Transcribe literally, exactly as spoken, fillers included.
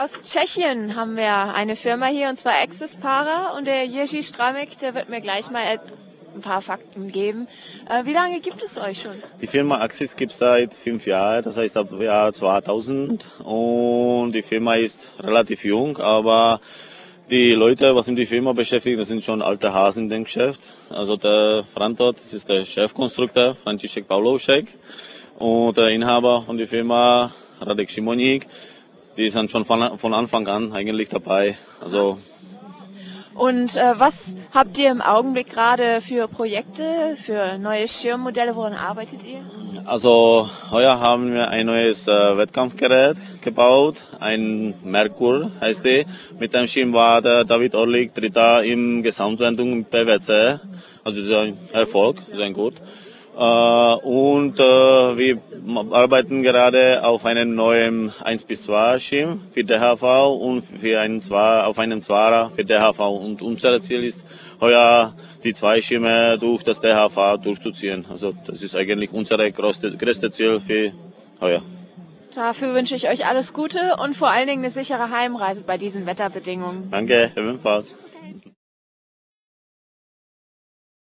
Aus Tschechien haben wir eine Firma hier, und zwar Access Para. Und der Jiří Stramek, der wird mir gleich mal ein paar Fakten geben. Äh, wie lange gibt es euch schon? Die Firma Axis gibt es seit fünf Jahren, das heißt ab Jahr zweitausend. Und die Firma ist relativ jung, aber die Leute, was in die Firma beschäftigt, das sind schon alte Hasen in dem Geschäft. Also der Frank dort, das ist der Chefkonstrukteur, František Pavloušek. Und der Inhaber von der Firma, Radek Šimoník, die sind schon von, von Anfang an eigentlich dabei. Also Und äh, was habt ihr im Augenblick gerade für Projekte, für neue Schirmmodelle? Woran arbeitet ihr? Also heuer haben wir ein neues äh, Wettkampfgerät gebaut, ein Merkur heißt die. Mit dem Schirm war der David Orlik Dritter im Gesamtwertung im P W C. Also das ist ein Erfolg, sehr gut. Äh, und äh, wir arbeiten gerade auf einem neuen eins bis zwei Schirm für D H V und für einen zwei, auf einem Zwarer für D H V. Und unser Ziel ist, heuer die zwei Schirme durch das D H V durchzuziehen. Also das ist eigentlich unser größte, größte Ziel für heuer. Dafür wünsche ich euch alles Gute und vor allen Dingen eine sichere Heimreise bei diesen Wetterbedingungen. Danke, ebenfalls.